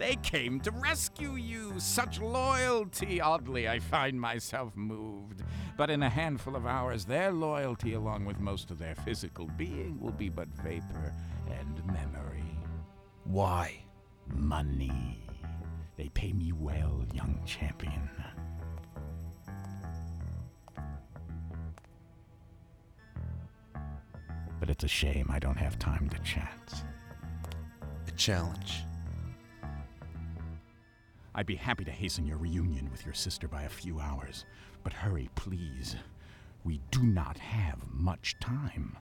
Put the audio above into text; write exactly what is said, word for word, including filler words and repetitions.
They came to rescue you. Such loyalty. Oddly, I find myself moved. But in a handful of hours, their loyalty, along with most of their physical being, will be but vapor and memory. Why? Money. They pay me well, young champion. But it's a shame I don't have time to chat. A challenge. I'd be happy to hasten your reunion with your sister by a few hours. But hurry, please. We do not have much time.